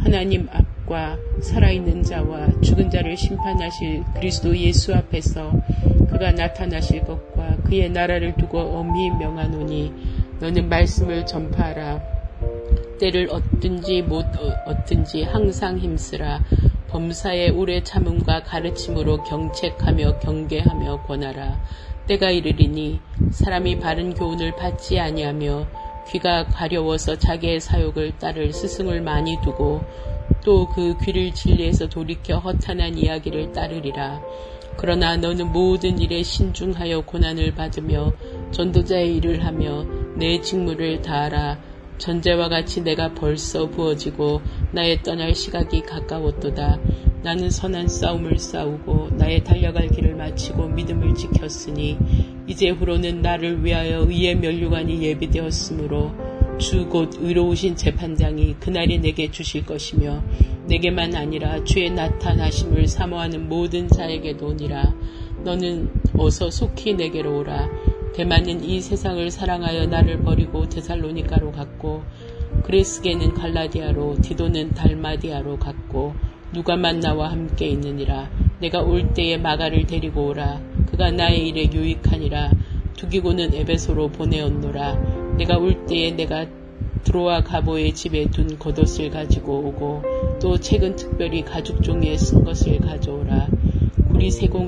하나님 앞과 살아있는 자와 죽은 자를 심판하실 그리스도 예수 앞에서 그가 나타나실 것과 그의 나라를 두고 엄히 명하노니 너는 말씀을 전파하라. 때를 얻든지 못 얻든지 항상 힘쓰라. 범사에 오래 참음과 가르침으로 경책하며 경계하며 권하라. 때가 이르리니 사람이 바른 교훈을 받지 아니하며 귀가 가려워서 자기의 사욕을 따를 스승을 많이 두고 또 그 귀를 진리에서 돌이켜 허탄한 이야기를 따르리라. 그러나 너는 모든 일에 신중하여 고난을 받으며 전도자의 일을 하며 내 직무를 다하라. 전제와 같이 내가 벌써 부어지고 나의 떠날 시각이 가까웠도다. 나는 선한 싸움을 싸우고 나의 달려갈 길을 마치고 믿음을 지켰으니 이제후로는 나를 위하여 의의 면류관이 예비되었으므로 주 곧 의로우신 재판장이 그날이 내게 주실 것이며 내게만 아니라 주의 나타나심을 사모하는 모든 자에게도니라. 너는 어서 속히 내게로 오라. 데마는 이 세상을 사랑하여 나를 버리고 데살로니가로 갔고 그레스게는 갈라디아로 디도는 달마디아로 갔고 누가만 나와 함께 있느니라. 내가 올 때에 마가를 데리고 오라. 그가 나의 일에 유익하니라. 두기고는 에베소로 보내었노라. 내가 올 때에 내가 드로아 가보의 집에 둔 겉옷을 가지고 오고 또 책은 특별히 가죽 종이에 쓴 것을 가져오라. 구리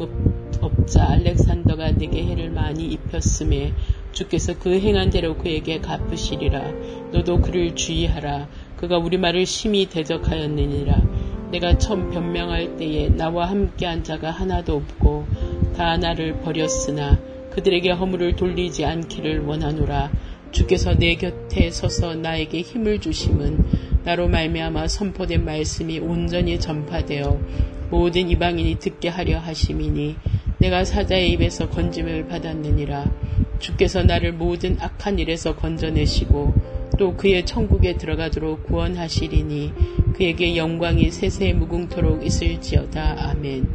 세공업자 알렉산더가 내게 해를 많이 입혔음에 주께서 그 행한 대로 그에게 갚으시리라. 너도 그를 주의하라. 그가 우리말을 심히 대적하였느니라. 내가 처음 변명할 때에 나와 함께한 자가 하나도 없고 다 나를 버렸으나 그들에게 허물을 돌리지 않기를 원하노라. 주께서 내 곁에 서서 나에게 힘을 주심은 나로 말미암아 선포된 말씀이 온전히 전파되어 모든 이방인이 듣게 하려 하심이니 내가 사자의 입에서 건짐을 받았느니라. 주께서 나를 모든 악한 일에서 건져내시고 또 그의 천국에 들어가도록 구원하시리니 그에게 영광이 세세 무궁토록 있을지어다. 아멘.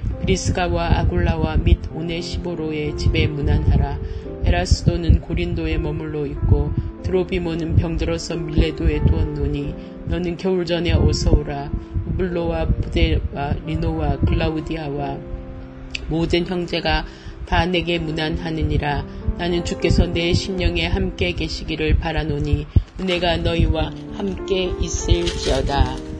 브리스가와 아굴라와 및 오네시보로의 집에 문안하라. 에라스도는 고린도에 머물러 있고 드로비모는 병들어서 밀레도에 두었노니 너는 겨울 전에 어서 오라. 우블로와 부데와 리노와 글라우디아와 모든 형제가 다 내게 문안하느니라. 나는 주께서 내 심령에 함께 계시기를 바라노니 은혜가 너희와 함께 있을지어다.